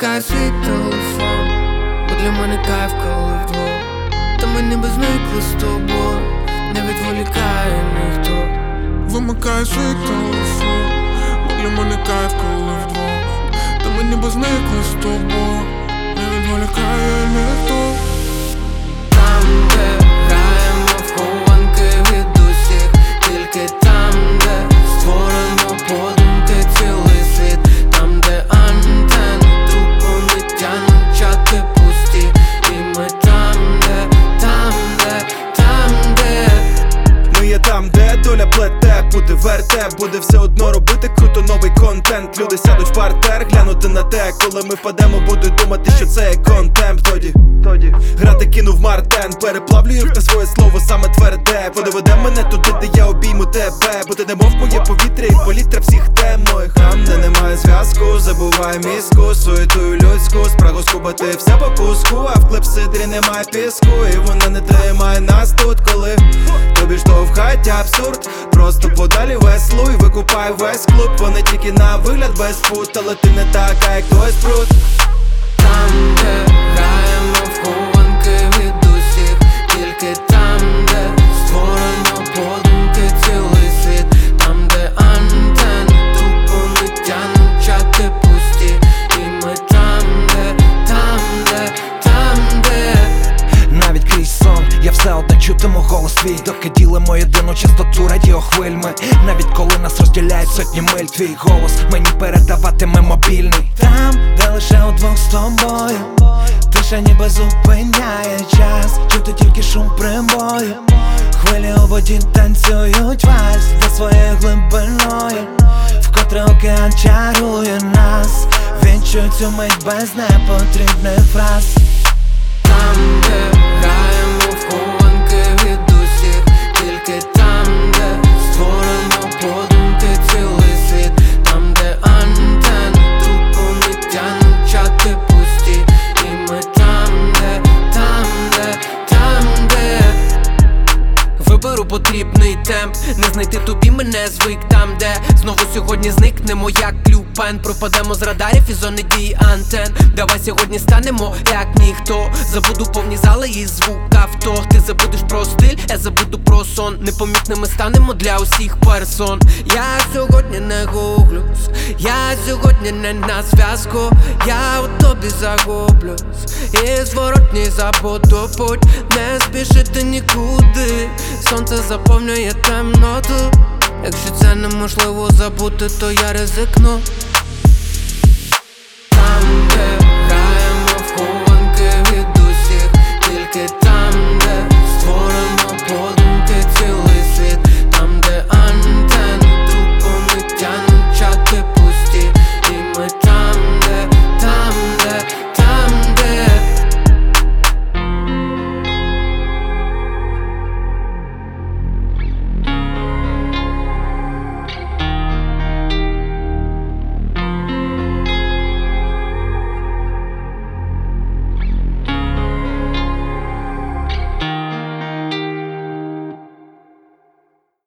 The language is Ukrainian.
вимикає свій телефон, бо для мене кайф, коли вдвох. Та ми ніби зникли з тобою, не відволікає ніхто. Вимикає свій телефон, бо для мене кайф, коли вдвох. Та ми ніби зникли з тобою, не відволікає ніхто. Там, де граємо в хованки від усіх, тільки там, де створено подумки цілий світ. Там, де антен, тупо не тянуть чати пусті. І ми там, де, Ми є там, де доля плете, буде вертеп, буде все одно робити круто новий контент. Люди сядуть в партер, глянути на те, коли ми впадемо, будуть думати, що це є контемп. Тоді грати кинув Мартен, переплавлюю на своє слово саме тверде. Подоведе мене туди, де я обійму тебе, бо ти немов моє повітря і палітра всіх тем моїх. Там, де немає зв'язку, забувай мізку, суетую людську, спрагу скубати все по куску. А в клепсидрі немає піску, і вона не тримає нас тут, коли тобі штовхать абсурд. Просто подалі веслуй, викупай весь клуб. Вони тільки на вигляд без пут, але ти не така, як той спрут. там, де граємо в хованки від усіх, тільки там, де створено подумки цілий світ. Там, де антен, тупо не тянуть чати пусті. І ми там, де навіть крізь сон, я все одно чутиму голос твій, доки ділимо єдину частоту радіохвильми. Навіть коли нас розділяють сотні миль, твій голос мені передаватиме мобільний. Там, де лише удвох з тобою, тиша ніби зупиняє час, чути тільки шум прибою. Хвилі у воді танцюють вальс за своєю глибиною, вкотре океан чарує нас. Відчуй цю мить без непотрібних фраз. там, де граємо в хованки від усіх, тільки там, де створено подумки цілий світ. Там, де антен, тупо не тянуть чати пусті. І ми там, де виберу потрібний темп, не знайти тобі мене звик. Там, де знову сьогодні зникнемо, як Люпен. Пропадемо з радарів і зони дії антен. Давай сьогодні станемо, як ніхто. Забуду повні зали і звук авто. Ти забудеш про стиль, я забуду про сон. Непомітними станемо для усіх персон. Я сьогодні не гуглюсь, я сьогодні не на зв'язку. Я у тобі загублюсь, і зворотній забуду путь. Не спішити нікуди, сонце заповнює темноту. Якщо це неможливо забути, то я ризикну.